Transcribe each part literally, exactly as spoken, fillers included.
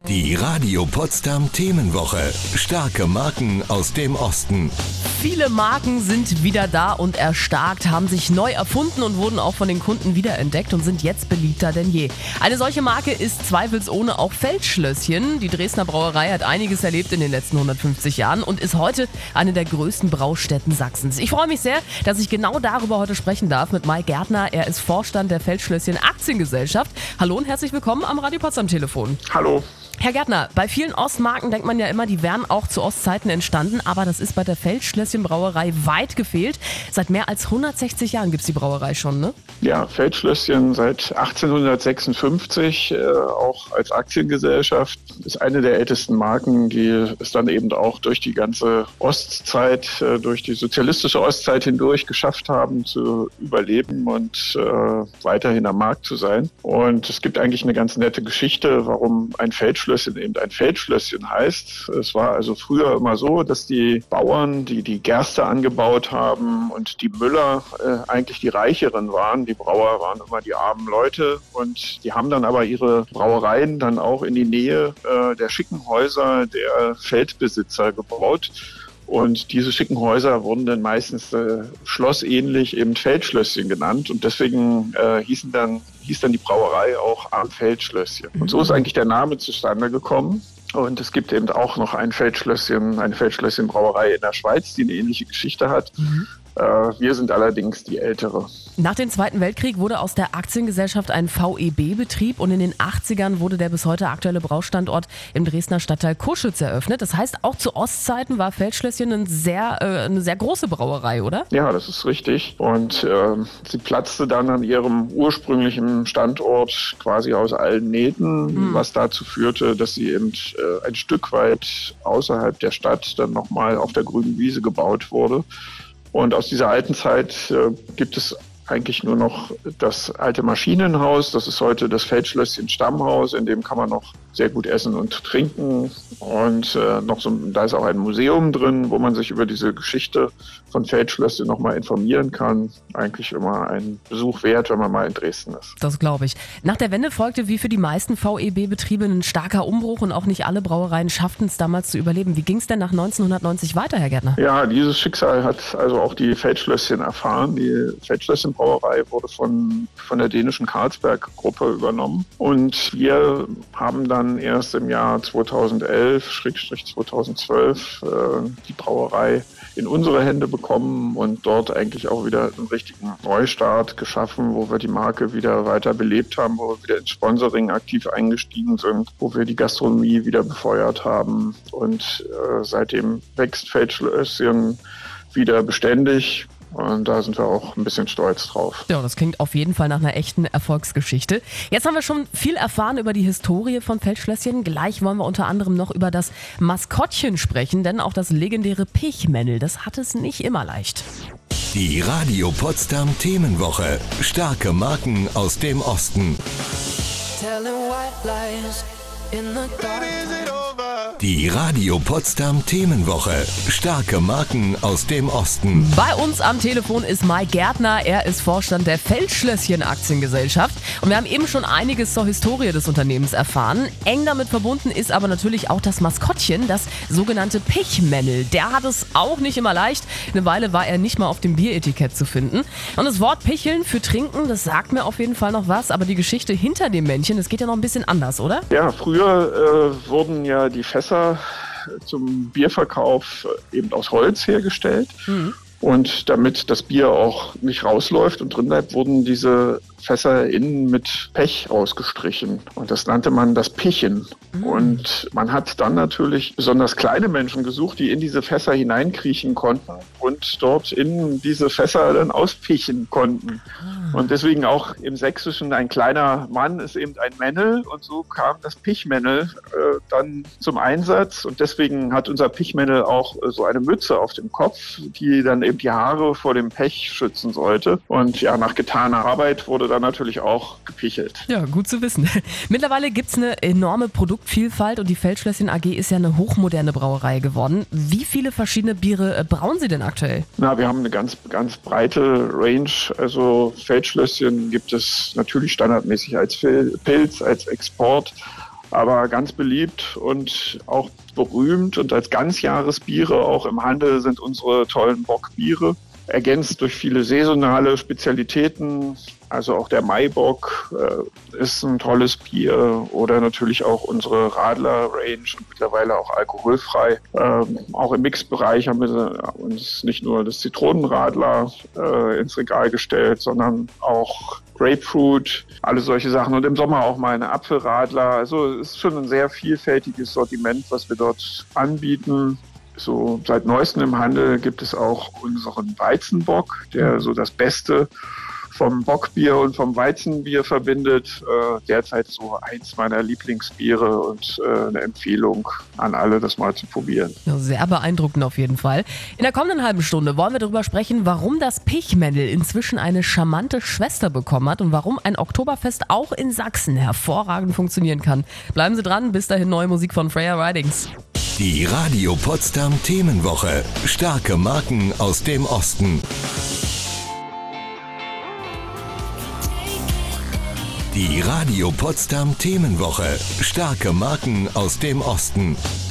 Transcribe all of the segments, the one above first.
Die Radio Potsdam Themenwoche. Starke Marken aus dem Osten. Viele Marken sind wieder da und erstarkt, haben sich neu erfunden und wurden auch von den Kunden wiederentdeckt und sind jetzt beliebter denn je. Eine solche Marke ist zweifelsohne auch Feldschlösschen. Die Dresdner Brauerei hat einiges erlebt in den letzten hundertfünfzig Jahren und ist heute eine der größten Braustätten Sachsens. Ich freue mich sehr, dass ich genau darüber heute sprechen darf mit Mike Gärtner. Er ist Vorstand der Feldschlösschen Aktiengesellschaft. Hallo und herzlich willkommen am Radio Potsdam Telefon. Hallo. Herr Gärtner, bei vielen Ostmarken denkt man ja immer, die wären auch zu Ostzeiten entstanden, aber das ist bei der Feldschlösschen Brauerei weit gefehlt. Seit mehr als hundertsechzig Jahren gibt es die Brauerei schon, ne? Ja, Feldschlösschen seit achtzehnhundertsechsundfünfzig, äh, auch als Aktiengesellschaft, ist eine der ältesten Marken, die es dann eben auch durch die ganze Ostzeit, äh, durch die sozialistische Ostzeit hindurch geschafft haben zu überleben und äh, weiterhin am Markt zu sein. Und es gibt eigentlich eine ganz nette Geschichte, warum ein Feldschlösschen eben ein Feldschlösschen heißt. Es war also früher immer so, dass die Bauern, die die Gerste angebaut haben und die Müller äh, eigentlich die Reicheren waren. Die Brauer waren immer die armen Leute und die haben dann aber ihre Brauereien dann auch in die Nähe äh, der schicken Häuser der Feldbesitzer gebaut. Und diese schicken Häuser wurden dann meistens äh, schlossähnlich eben Feldschlösschen genannt und deswegen äh, hießen dann, hieß dann die Brauerei auch am Feldschlösschen. Und so ist eigentlich der Name zustande gekommen. Und es gibt eben auch noch ein Feldschlösschen, eine Feldschlösschen-Brauerei in der Schweiz, die eine ähnliche Geschichte hat. Mhm. Wir sind allerdings die ältere. Nach dem Zweiten Weltkrieg wurde aus der Aktiengesellschaft ein V E B-Betrieb und in den achtzigern wurde der bis heute aktuelle Braustandort im Dresdner Stadtteil Coschütz eröffnet. Das heißt, auch zu Ostzeiten war Feldschlösschen eine sehr, äh, eine sehr große Brauerei, oder? Ja, das ist richtig. Und äh, sie platzte dann an ihrem ursprünglichen Standort quasi aus allen Nähten, hm. was dazu führte, dass sie eben äh, ein Stück weit außerhalb der Stadt dann nochmal auf der grünen Wiese gebaut wurde. Und aus dieser alten Zeit äh, gibt es eigentlich nur noch das alte Maschinenhaus. Das ist heute das Feldschlösschen Stammhaus, in dem kann man noch sehr gut essen und trinken. Und äh, noch so, da ist auch ein Museum drin, wo man sich über diese Geschichte von Feldschlösschen nochmal informieren kann. Eigentlich immer ein Besuch wert, wenn man mal in Dresden ist. Das glaube ich. Nach der Wende folgte wie für die meisten V E B-Betriebe ein starker Umbruch und auch nicht alle Brauereien schafften es damals zu überleben. Wie ging es denn nach neunzehnhundertneunzig weiter, Herr Gärtner? Ja, dieses Schicksal hat also auch die Feldschlösschen erfahren. Die Feldschlösschen-Brauerei wurde von, von der dänischen Carlsberg-Gruppe übernommen. Und wir haben dann erst im Jahr zweitausendelf, Schrägstrich zweitausendzwölf, äh, die Brauerei in unsere Hände bekommen und dort eigentlich auch wieder einen richtigen Neustart geschaffen, wo wir die Marke wieder weiter belebt haben, wo wir wieder ins Sponsoring aktiv eingestiegen sind, wo wir die Gastronomie wieder befeuert haben. Und äh, seitdem wächst Feldschlösschen wieder beständig. Und da sind wir auch ein bisschen stolz drauf. Ja, das klingt auf jeden Fall nach einer echten Erfolgsgeschichte. Jetzt haben wir schon viel erfahren über die Historie von Feldschlösschen. Gleich wollen wir unter anderem noch über das Maskottchen sprechen, denn auch das legendäre Pechmännl, das hat es nicht immer leicht. Die Radio Potsdam Themenwoche. Starke Marken aus dem Osten. Die Radio Potsdam Themenwoche. Starke Marken aus dem Osten. Bei uns am Telefon ist Mike Gärtner. Er ist Vorstand der Feldschlösschen Aktiengesellschaft. Und wir haben eben schon einiges zur Historie des Unternehmens erfahren. Eng damit verbunden ist aber natürlich auch das Maskottchen, das sogenannte Pechmännl. Der hat es auch nicht immer leicht. Eine Weile war er nicht mal auf dem Bieretikett zu finden. Und das Wort Picheln für Trinken, das sagt mir auf jeden Fall noch was. Aber die Geschichte hinter dem Männchen, das geht ja noch ein bisschen anders, oder? Ja, früher äh, wurden ja die Fässer zum Bierverkauf eben aus Holz hergestellt. Mhm. Und damit das Bier auch nicht rausläuft und drin bleibt, wurden diese Fässer innen mit Pech ausgestrichen. Und das nannte man das Pichen. Mhm. Und man hat dann natürlich besonders kleine Menschen gesucht, die in diese Fässer hineinkriechen konnten und dort in diese Fässer dann auspichen konnten. Mhm. Und deswegen auch im Sächsischen ein kleiner Mann ist eben ein Männl. Und so kam das Pichmännl äh, dann zum Einsatz. Und deswegen hat unser Pichmännl auch äh, so eine Mütze auf dem Kopf, die dann eben die Haare vor dem Pech schützen sollte. Und ja, nach getaner Arbeit wurde dann natürlich auch gepichelt. Ja, gut zu wissen. Mittlerweile gibt es eine enorme Produktvielfalt und die Feldschlösschen A G ist ja eine hochmoderne Brauerei geworden. Wie viele verschiedene Biere brauen Sie denn aktuell? Na, wir haben eine ganz, ganz breite Range. Also Feldschlösschen gibt es natürlich standardmäßig als Pilz, als Export. Aber ganz beliebt und auch berühmt und als Ganzjahresbiere auch im Handel sind unsere tollen Bockbiere. Ergänzt durch viele saisonale Spezialitäten, also auch der Maibock äh, ist ein tolles Bier oder natürlich auch unsere Radler-Range und mittlerweile auch alkoholfrei. Ähm, auch im Mixbereich haben wir uns nicht nur das Zitronenradler äh, ins Regal gestellt, sondern auch Grapefruit, alle solche Sachen und im Sommer auch mal eine Apfelradler. Also es ist schon ein sehr vielfältiges Sortiment, was wir dort anbieten. So seit neuestem im Handel gibt es auch unseren Weizenbock, der so das Beste vom Bockbier und vom Weizenbier verbindet. Äh, derzeit so eins meiner Lieblingsbiere und äh, eine Empfehlung an alle, das mal zu probieren. Ja, sehr beeindruckend auf jeden Fall. In der kommenden halben Stunde wollen wir darüber sprechen, warum das Pichmännl inzwischen eine charmante Schwester bekommen hat und warum ein Oktoberfest auch in Sachsen hervorragend funktionieren kann. Bleiben Sie dran, bis dahin neue Musik von Freya Ridings. Die Radio Potsdam Themenwoche. Starke Marken aus dem Osten. Die Radio Potsdam Themenwoche. Starke Marken aus dem Osten.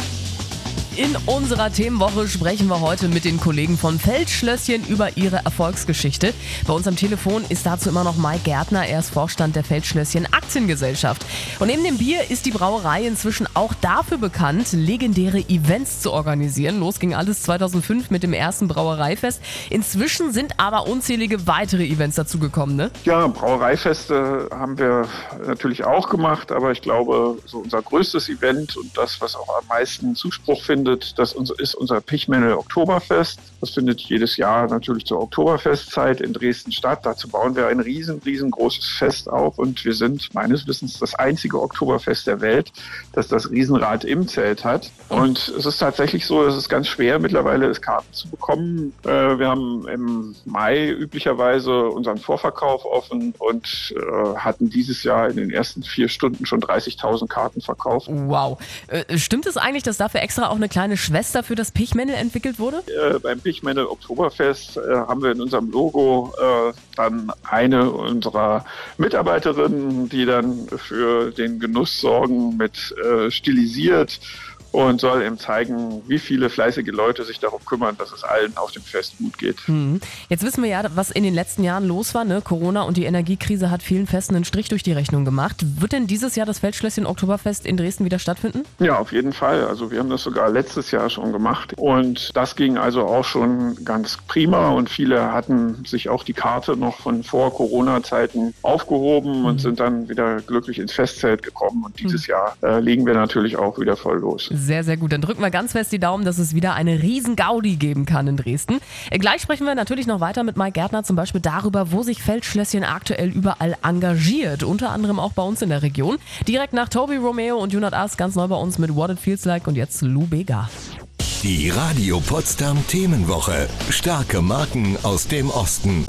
In unserer Themenwoche sprechen wir heute mit den Kollegen von Feldschlösschen über ihre Erfolgsgeschichte. Bei uns am Telefon ist dazu immer noch Mike Gärtner, er ist Vorstand der Feldschlösschen Aktiengesellschaft. Und neben dem Bier ist die Brauerei inzwischen auch dafür bekannt, legendäre Events zu organisieren. Los ging alles zweitausendfünf mit dem ersten Brauereifest. Inzwischen sind aber unzählige weitere Events dazugekommen, ne? Ja, Brauereifeste haben wir natürlich auch gemacht, aber ich glaube, so unser größtes Event und das, was auch am meisten Zuspruch findet, das ist unser Pichmännl Oktoberfest. Das findet jedes Jahr natürlich zur Oktoberfestzeit in Dresden statt. Dazu bauen wir ein riesen, riesengroßes Fest auf und wir sind meines Wissens das einzige Oktoberfest der Welt, das das Riesenrad im Zelt hat. Und es ist tatsächlich so, es ist ganz schwer mittlerweile ist Karten zu bekommen. Wir haben im Mai üblicherweise unseren Vorverkauf offen und hatten dieses Jahr in den ersten vier Stunden schon dreißigtausend Karten verkauft. Wow. Äh, stimmt es eigentlich, dass dafür extra auch eine kleine Schwester für das Pichmännl entwickelt wurde? Äh, beim Pichmännl Oktoberfest äh, haben wir in unserem Logo äh, dann eine unserer Mitarbeiterinnen, die dann für den Genuss sorgen, mit äh, stilisiert und soll eben zeigen, wie viele fleißige Leute sich darum kümmern, dass es allen auf dem Fest gut geht. Hm. Jetzt wissen wir ja, was in den letzten Jahren los war. Ne? Corona und die Energiekrise hat vielen Festen einen Strich durch die Rechnung gemacht. Wird denn dieses Jahr das Feldschlösschen Oktoberfest in Dresden wieder stattfinden? Ja, auf jeden Fall. Also wir haben das sogar letztes Jahr schon gemacht. Und das ging also auch schon ganz prima. Und viele hatten sich auch die Karte noch von vor Corona-Zeiten aufgehoben mhm. und sind dann wieder glücklich ins Festzelt gekommen. Und dieses mhm. Jahr äh, legen wir natürlich auch wieder voll los. Sehr, sehr gut. Dann drücken wir ganz fest die Daumen, dass es wieder eine riesen Gaudi geben kann in Dresden. Gleich sprechen wir natürlich noch weiter mit Mike Gärtner, zum Beispiel darüber, wo sich Feldschlösschen aktuell überall engagiert. Unter anderem auch bei uns in der Region. Direkt nach Toby Romeo und You Not Us, ganz neu bei uns mit What It Feels Like und jetzt Lou Bega. Die Radio Potsdam Themenwoche. Starke Marken aus dem Osten.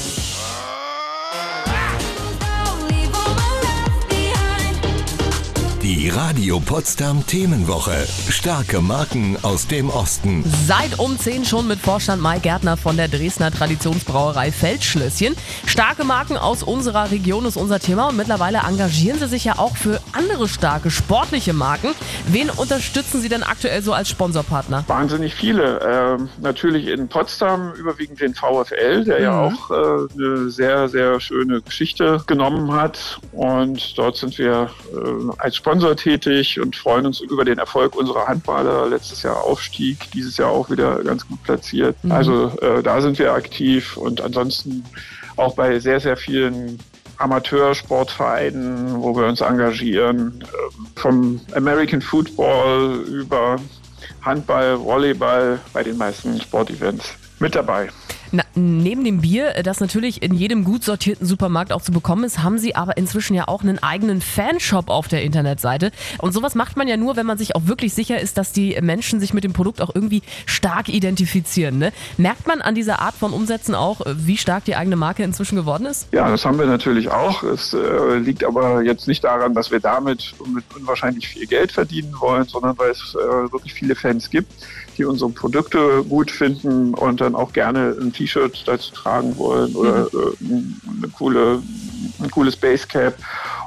Die Radio Potsdam Themenwoche. Starke Marken aus dem Osten. Seit um zehn schon mit Vorstand Mike Gärtner von der Dresdner Traditionsbrauerei Feldschlösschen. Starke Marken aus unserer Region ist unser Thema und mittlerweile engagieren Sie sich ja auch für andere starke sportliche Marken. Wen unterstützen Sie denn aktuell so als Sponsorpartner? Wahnsinnig viele. Ähm, natürlich in Potsdam überwiegend den VfL, der mhm. ja auch äh, eine sehr, sehr schöne Geschichte genommen hat. Und dort sind wir äh, als Sponsor tätig und freuen uns über den Erfolg unserer Handballer. Letztes Jahr Aufstieg, dieses Jahr auch wieder ganz gut platziert. Mhm. Also äh, da sind wir aktiv und ansonsten auch bei sehr, sehr vielen Amateursportvereinen, wo wir uns engagieren, äh, vom American Football über Handball, Volleyball, bei den meisten Sportevents mit dabei. Na, neben dem Bier, das natürlich in jedem gut sortierten Supermarkt auch zu bekommen ist, haben Sie aber inzwischen ja auch einen eigenen Fanshop auf der Internetseite. Und sowas macht man ja nur, wenn man sich auch wirklich sicher ist, dass die Menschen sich mit dem Produkt auch irgendwie stark identifizieren. Ne? Merkt man an dieser Art von Umsätzen auch, wie stark die eigene Marke inzwischen geworden ist? Ja, das haben wir natürlich auch. Es äh, liegt aber jetzt nicht daran, dass wir damit mit unwahrscheinlich viel Geld verdienen wollen, sondern weil es äh, wirklich viele Fans gibt, die unsere Produkte gut finden und dann auch gerne ein T-Shirt dazu tragen wollen oder mhm. äh, eine coole, ein cooles Basecap.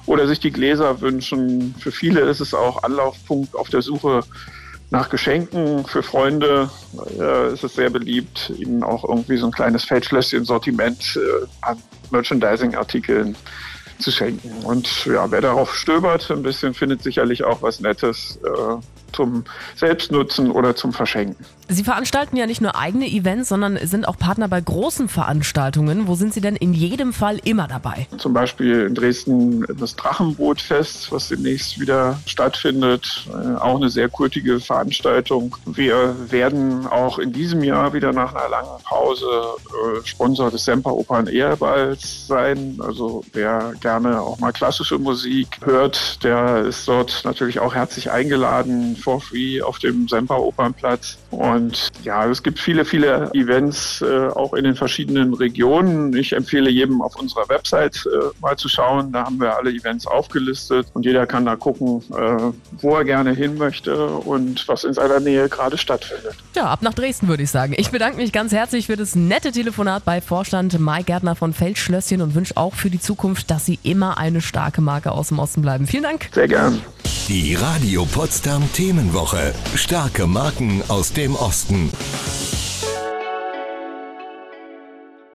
oder sich die Gläser wünschen. Für viele ist es auch Anlaufpunkt auf der Suche nach Geschenken. Für Freunde äh, ist es sehr beliebt, ihnen auch irgendwie so ein kleines Feldschlösschen-Sortiment äh, an Merchandising-Artikeln zu schenken. Und ja, wer darauf stöbert, ein bisschen findet sicherlich auch was Nettes äh, zum Selbstnutzen oder zum Verschenken. Sie veranstalten ja nicht nur eigene Events, sondern sind auch Partner bei großen Veranstaltungen. Wo sind Sie denn in jedem Fall immer dabei? Zum Beispiel in Dresden das Drachenbootfest, was demnächst wieder stattfindet. Auch eine sehr kultige Veranstaltung. Wir werden auch in diesem Jahr wieder nach einer langen Pause äh, Sponsor des Semper Opern Ehrballs sein. Also wer gerne auch mal klassische Musik hört, der ist dort natürlich auch herzlich eingeladen, for free auf dem Semper Opernplatz. Und ja, es gibt viele, viele Events äh, auch in den verschiedenen Regionen. Ich empfehle jedem auf unserer Website äh, mal zu schauen. Da haben wir alle Events aufgelistet und jeder kann da gucken, äh, wo er gerne hin möchte und was in seiner Nähe gerade stattfindet. Ja, ab nach Dresden würde ich sagen. Ich bedanke mich ganz herzlich für das nette Telefonat bei Vorstand Mike Gärtner von Feldschlösschen und wünsche auch für die Zukunft, dass Sie immer eine starke Marke aus dem Osten bleiben. Vielen Dank. Sehr gern. Die Radio Potsdam Themenwoche. Starke Marken aus dem Osten.